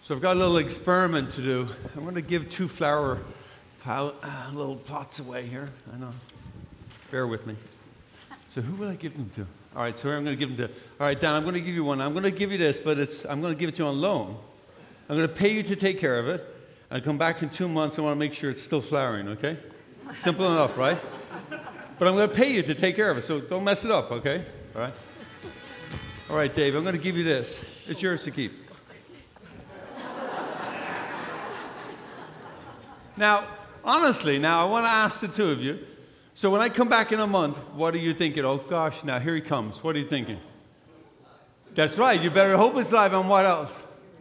So I've got a little experiment to do. I'm going to give 2 flower little pots away here. I know. Bear with me. So who will I give them to? All right, so I'm going to give them to... All right, Dan, I'm going to give you one. I'm going to give you this, but I'm going to give it to you on loan. I'm going to pay you to take care of it. I'll come back in 2 months. I want to make sure it's still flowering, okay? Simple enough, right? But I'm going to pay you to take care of it, so don't mess it up, okay? All right? All right, Dave, I'm going to give you this. It's yours to keep. Now, honestly, I want to ask the 2 of you. So when I come back in a month, what are you thinking? Oh, gosh, now here he comes. What are you thinking? That's right. You better hope it's live. And what else?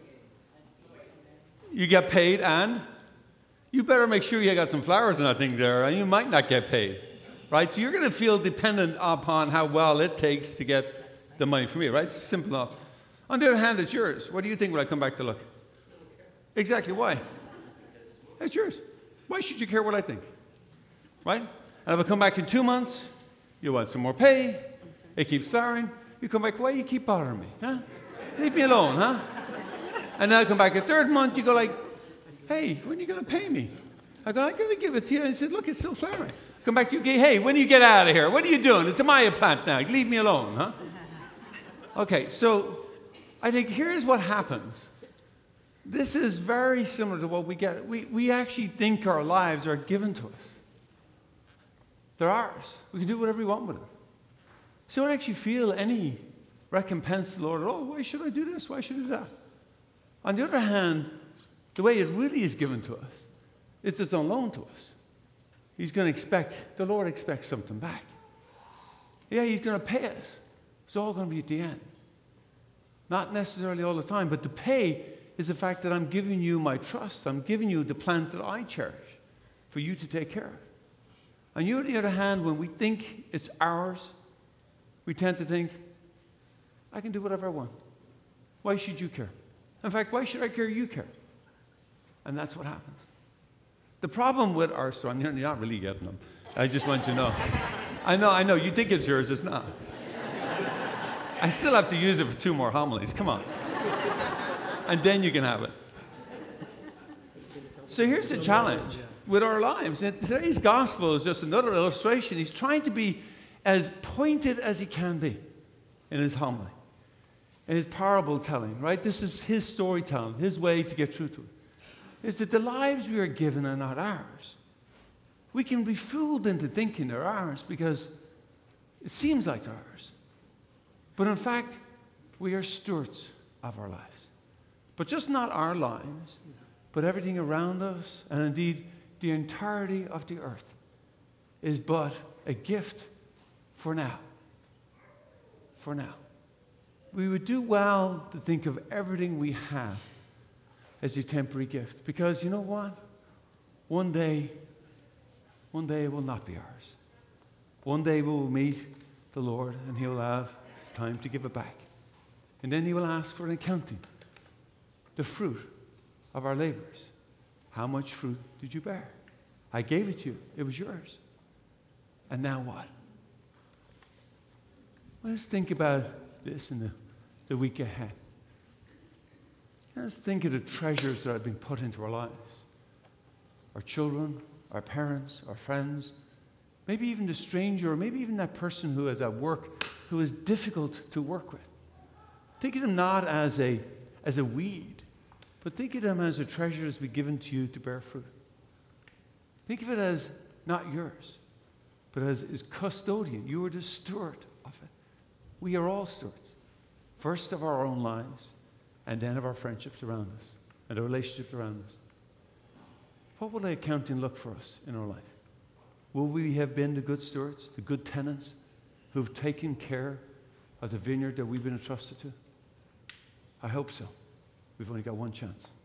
You get paid, and you better make sure you got some flowers in that thing there, and you might not get paid. Right? So you're going to feel dependent upon how well it takes to get the money from me, right? It's simple enough. On the other hand, it's yours. What do you think when I come back to look? Exactly. Why? It's yours. Why should you care what I think? Right? And if I come back in 2 months, you want some more pay, it keeps flowering, you come back, why you keep bothering me? Huh? Leave me alone, huh? And then I come back a 3rd month, you go like, hey, when are you going to pay me? I go, I'm going to give it to you. And he said, look, it's still flowering. Come back to you, hey, when do you get out of here? What are you doing? It's a Maya plant now. Leave me alone, huh? Okay, so I think here's what happens. This is very similar to what we get. We actually think our lives are given to us. They're ours. We can do whatever we want with them. So we don't actually feel any recompense to the Lord at all. Why should I do this? Why should I do that? On the other hand, the way it really is given to us, it's on loan to us. The Lord expects something back. Yeah, He's going to pay us. It's all going to be at the end. Not necessarily all the time, but the pay is the fact that I'm giving you my trust. I'm giving you the plant that I cherish for you to take care of. And you, on the other hand, when we think it's ours, we tend to think, I can do whatever I want. Why should you care? In fact, why should I care you care? And that's what happens. The problem with our story, you're not really getting them. I just want you to know. I know. You think it's yours. It's not. I still have to use it for 2 more homilies. Come on. And then you can have it. So here's the challenge with our lives. And today's gospel is just another illustration. He's trying to be as pointed as he can be in his homily, in his parable telling, right? This is his storytelling, his way to get through to it. Is that the lives we are given are not ours. We can be fooled into thinking they're ours because it seems like they're ours. But in fact, we are stewards of our lives. But just not our lives, but everything around us, and indeed the entirety of the earth, is but a gift for now. For now. We would do well to think of everything we have as a temporary gift. Because you know what? One day it will not be ours. One day we will meet the Lord and He'll have time to give it back. And then He will ask for an accounting. The fruit of our labors. How much fruit did you bear? I gave it to you. It was yours. And now what? Let's think about this in the week ahead. Let's think of the treasures that have been put into our lives. Our children, our parents, our friends, maybe even the stranger, or maybe even that person who is at work who is difficult to work with. Think of them not as a weed, but think of them as a treasure that's been given to you to bear fruit. Think of it as not yours, but as custodian. You are the steward of it. We are all stewards. First of our own lives, and then of our friendships around us, and the relationships around us. What will the accounting look for us in our life? Will we have been the good stewards, the good tenants, who've taken care of the vineyard that we've been entrusted to? I hope so. We've only got one chance.